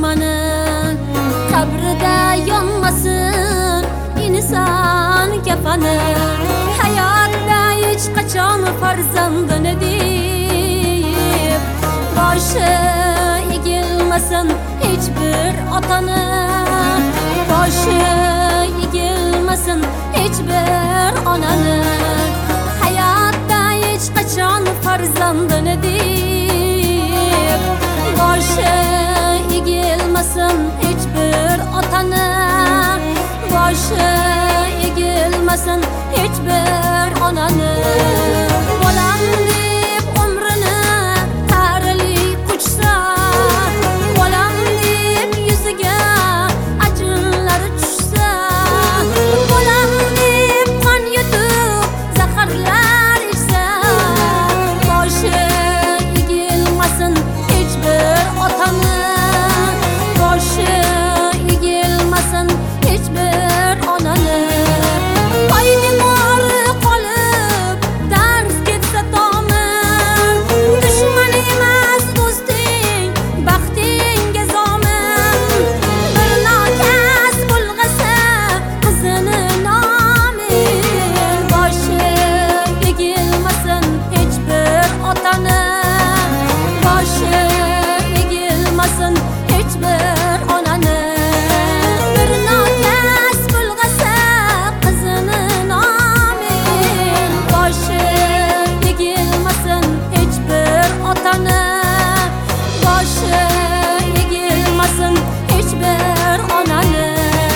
dushmani, qabrida yonmasin inson kafani. Hayotda hech qachon farzandini deb boshi egilmasin hech bir otani, boshi egilmasin hech bir onani. Hayotda hech qachon farzandini deb boshi egilmasin hech bir otani, boshi egilmasin hech bir onani. Bolam deb umrini tarili quchsa, bolam deb yuziga ajinlar tushsa, bolam deb qon yutib zaharlar ichsa, boshi egilmasin hech bir otani, boshi egilmasin hech bir onani. Poymori qolib dars ketsa tomim, dushman emas do'sting, baxtingga zomin. Bir nokas bulg'asa qizini nomin, boshi egilmasin hech bir otani, boshi egilmasin hech bir onani. Bir nokas bulg'asa qizini nomin, boshi egilmasin hech bir otani, boshi egilmasin hech bir onani.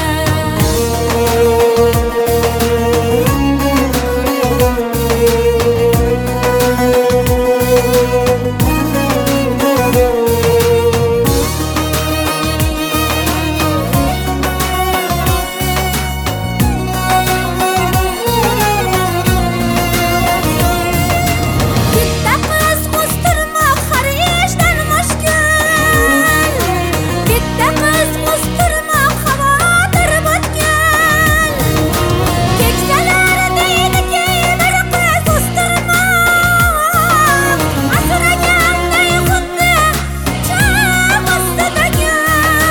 Bitta qiz o'stirmoq har ishdan mushkul, bitta qiz o'stirmoq xavotir botgan. Keksalar deydiki bir qiz o'stirmoq asraganday xuddi cho'g' ostidagan.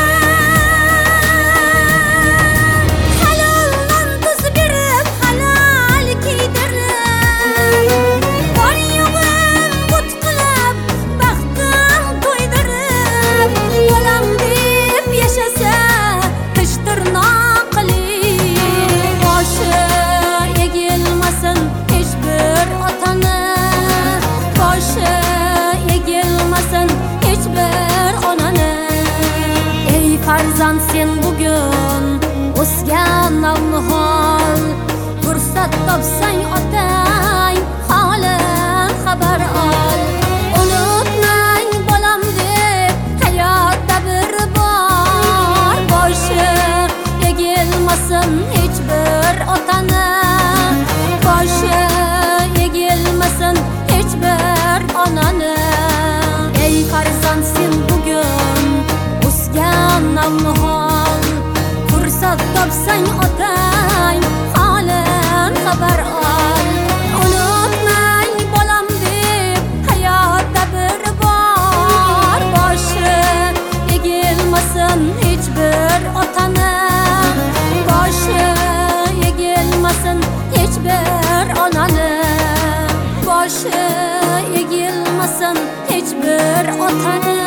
Halol non tuz berib halol kiydirib, bor yo'g'im but qilib baxtim to'ydirib, bolam deb yashasa tish tirnoqli, boshi egilmasin hech bir otani, boshi egilmasin hech bir onani. Ey farzand, sen bugun o'sgan navnihol, fursat topsang otang holidan xabar ol. Unutmang bolam deb hayotda bir bor, boshi egilmasin hech bir otani, boshi egilmasin hech bir onani. Ey farzand, sen bugun o'sgan navnihol, fursat topsang otang holidan xabar ol. Unutmang bolam deb hayotda bir bor, boshi egilmasin hech bir otani, boshi egilmasin hech bir onani, boshi egilmasin hech bir otani,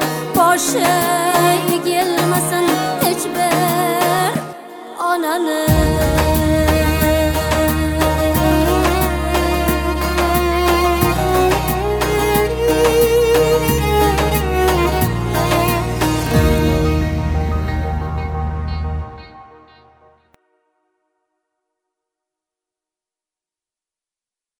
boshi egilmasin hech bir onani.